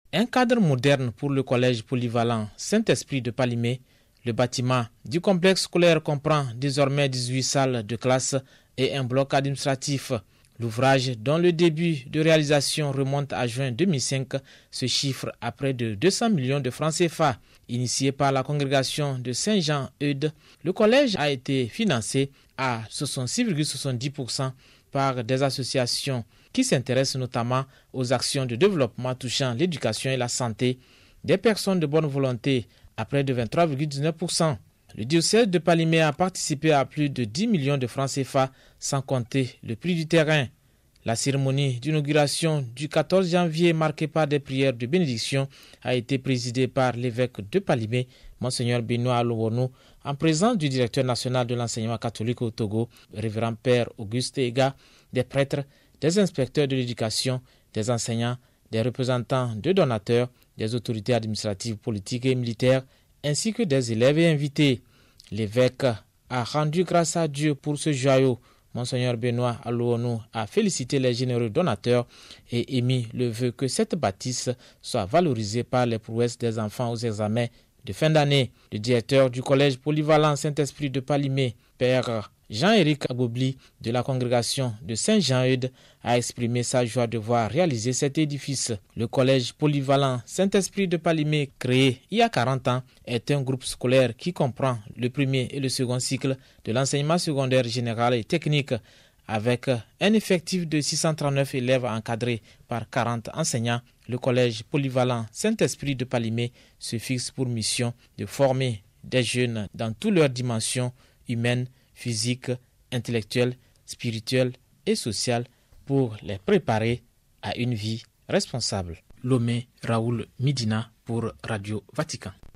Un cadre moderne pour le collège polyvalent Saint-Esprit de Palimé. Le bâtiment du complexe scolaire comprend désormais 18 salles de classe et un bloc administratif. L'ouvrage, dont le début de réalisation remonte à juin 2005, se chiffre à près de 200 millions de francs CFA. Initié par la congrégation de Saint-Jean-Eudes, le collège a été financé à 66,70% par des associations qui s'intéressent notamment aux actions de développement touchant l'éducation et la santé des personnes de bonne volonté à près de 23,19%. Le diocèse de Palimé a participé à plus de 10 millions de francs CFA, sans compter le prix du terrain. La cérémonie d'inauguration du 14 janvier, marquée par des prières de bénédiction, a été présidée par l'évêque de Palimé, Monseigneur Benoît Alowonou, en présence du directeur national de l'enseignement catholique au Togo, révérend Père Auguste Ega, des prêtres, des inspecteurs de l'éducation, des enseignants, des représentants de donateurs, des autorités administratives, politiques et militaires, ainsi que des élèves et invités. L'évêque a rendu grâce à Dieu pour ce joyau. Monseigneur Benoît Alowonou a félicité les généreux donateurs et émis le vœu que cette bâtisse soit valorisée par les prouesses des enfants aux examens de fin d'année. Le directeur du collège polyvalent Saint-Esprit de Palimé, Père Jean-Éric Agobli de la congrégation de Saint-Jean-Eudes, a exprimé sa joie de voir réaliser cet édifice. Le collège polyvalent Saint-Esprit de Palimé, créé il y a 40 ans, est un groupe scolaire qui comprend le premier et le second cycle de l'enseignement secondaire général et technique, avec un effectif de 639 élèves encadrés par 40 enseignants. Le collège polyvalent Saint-Esprit de Palimé se fixe pour mission de former des jeunes dans toutes leurs dimensions humaines, physique, intellectuelle, spirituelle et sociale pour les préparer à une vie responsable. Lomé Raoul Midina pour Radio Vatican.